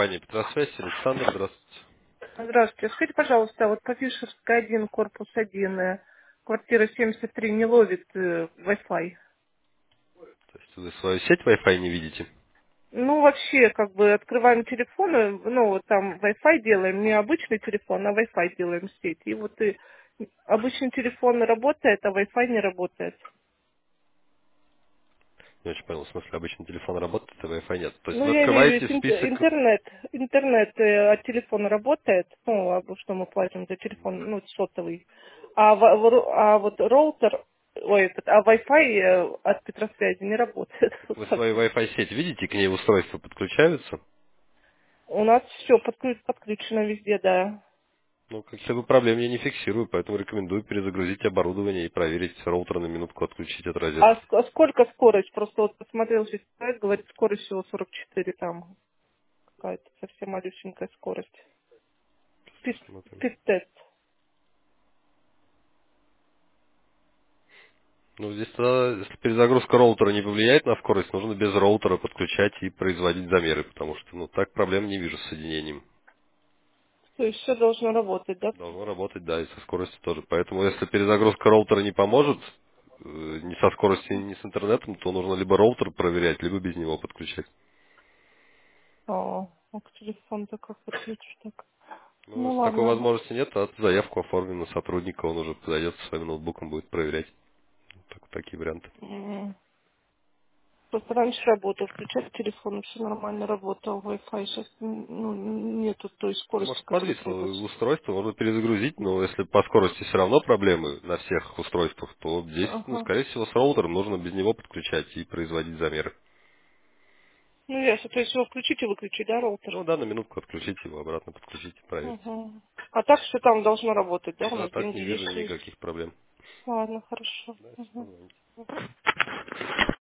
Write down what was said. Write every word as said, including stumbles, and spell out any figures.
компания Петросвязь, Александр, здравствуйте. Здравствуйте. Скажите, пожалуйста, вот по Фишерской один, корпус один, э, квартира семьдесят три не ловит э, Wi-Fi. То есть вы свою сеть Wi-Fi не видите? Ну, вообще, как бы открываем телефон, э, ну, вот там Wi-Fi делаем, не обычный телефон, а Wi-Fi делаем сеть. И вот и обычный телефон работает, а Wi-Fi не работает. Не очень понял, в смысле обычный телефон работает, а Wi-Fi нет. То есть Ну, вы я имею в открываете виду, ин- список... интернет, интернет э, от телефона работает, ну, а что мы платим за телефон, ну, сотовый. А, в- в ру- а вот роутер, ой, этот, а Wi-Fi э, от Петросвязи не работает. Так Вот вы так. свою Wi-Fi сеть видите, к ней устройства подключаются? У нас все подключено везде, да. Ну, каких-либо проблем я не фиксирую, поэтому рекомендую перезагрузить оборудование и проверить роутер на минутку отключить от А, розетки. ск- а сколько скорость? Просто вот посмотрел сейчас сайт, говорит, скорость всего сорок четыре там. Какая-то совсем малюсенькая скорость. Пит, Посмотрим. пит-тест. Ну, здесь тогда, если перезагрузка роутера не повлияет на скорость, нужно без роутера подключать и производить замеры, потому что, ну, так проблем не вижу с соединением. То есть все должно работать, да? Должно работать, да, и со скоростью тоже. Поэтому если перезагрузка роутера не поможет, э, ни со скоростью, ни с интернетом, то нужно либо роутер проверять, либо без него подключать. О, а к телефону-то как подключишь так? Ну, Ну если такой ладно. возможности нет, то заявку оформим на сотрудника, он уже подойдет со своим ноутбуком, будет проверять. Так- такие варианты. М. Просто раньше работал, включать телефон, все нормально работал, Wi-Fi сейчас ну, нету той Ну, скорости, может, которая подвисло требуется. устройство, можно перезагрузить, но если по скорости все равно проблемы на всех устройствах, то здесь, ну, Ага. скорее всего, с роутером нужно без него подключать и производить замеры. Ну ясно, то есть его включить и выключить, да, роутер? Ну да, на минутку отключить его, обратно подключить и проверить. Угу. А так все там должно работать, да, у Да, нас так деньги не есть, вижу то есть. никаких проблем. Ладно, хорошо. Да, Мгм. всё,